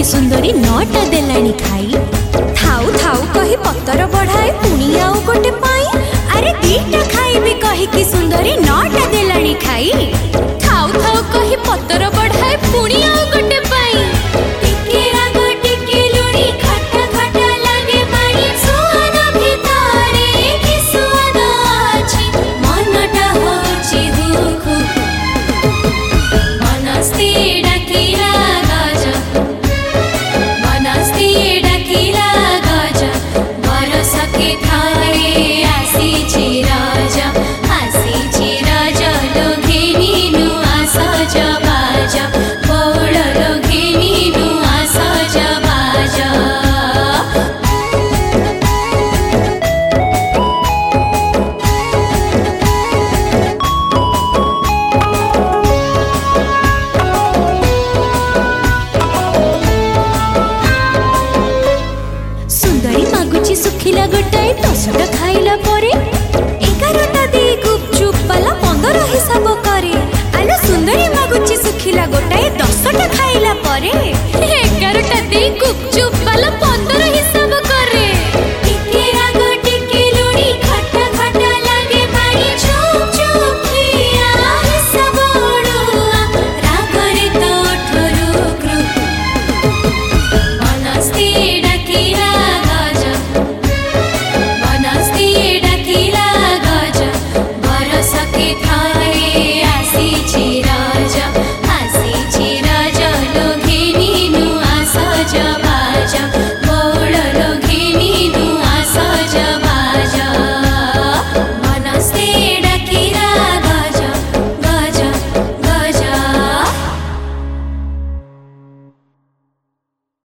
कि सुंदरी नौटा देलानी खाई। थाउ थाउ कही पत्तर बढ़ाए पुणी आउ गोटे पाई। अरे दीटा खाइबी कही कि सुंदरी नौटा देलानी खाई। थाउ थाउ कही पत्तर बढ़ाए पुणी आउ गोटे पाई। टिके राग टिके लुणी खट्टा खट्टा लागे पानी। सुआद भितरे कि सुआद अछि मनटा होछि हुकु। मनस्ती डाकिला गजा मनस्ती डाकिला गजा बरस के थारे आसीछि राजा। आसीछि राजा लोघिनी नुआ सज बाजा। बौड़ लोघिनी नुआ सज बाजा। सुंदरी मागुची सुखिला गोटाए 10टा खाइला परे। 11टा दे गुपचुप वाला 15 हिसाब करे। आलो सुंदरी मागुची सुखिला गोटाए 10टा खाइला परे।